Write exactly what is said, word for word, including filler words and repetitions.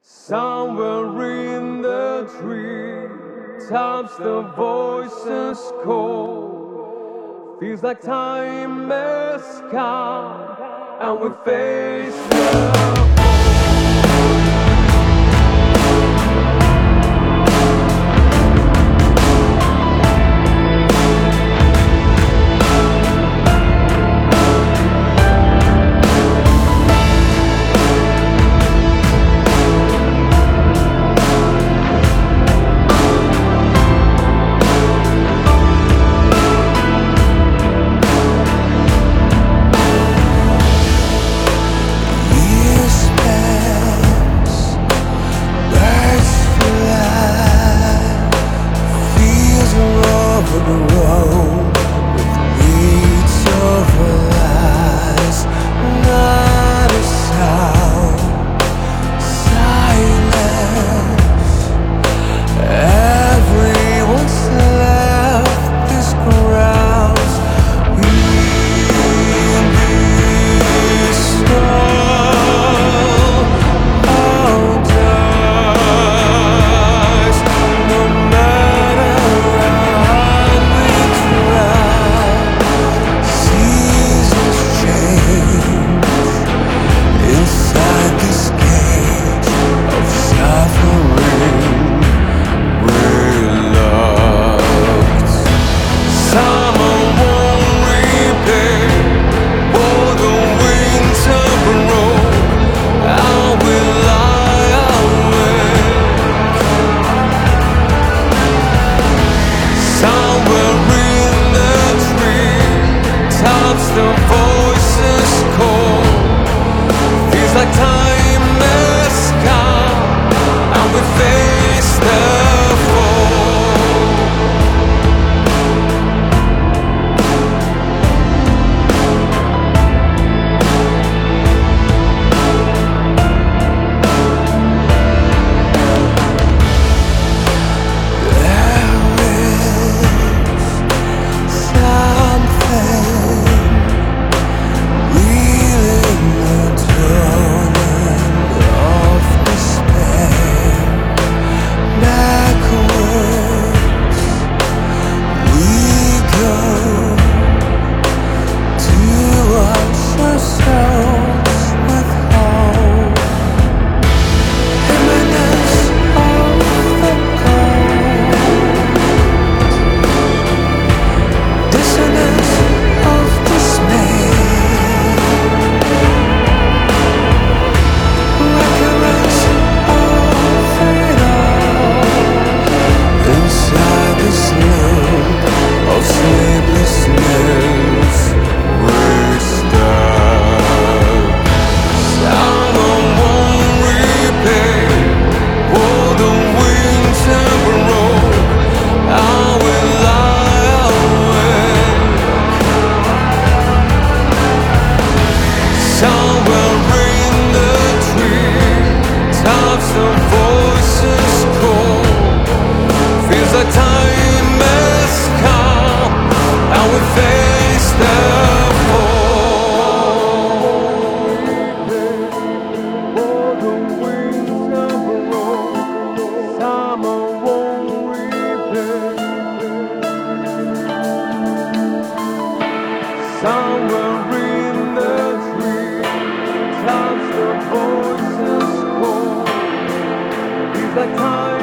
Somewhere in the tree tops the voices call. Feels like time has come and we face the the voices call. Feels like time has come and we face the fall. The time has come and we face the fall. The wings of a rose, summer won't repair. Somewhere in the tree, tops the voices call. Feels like time.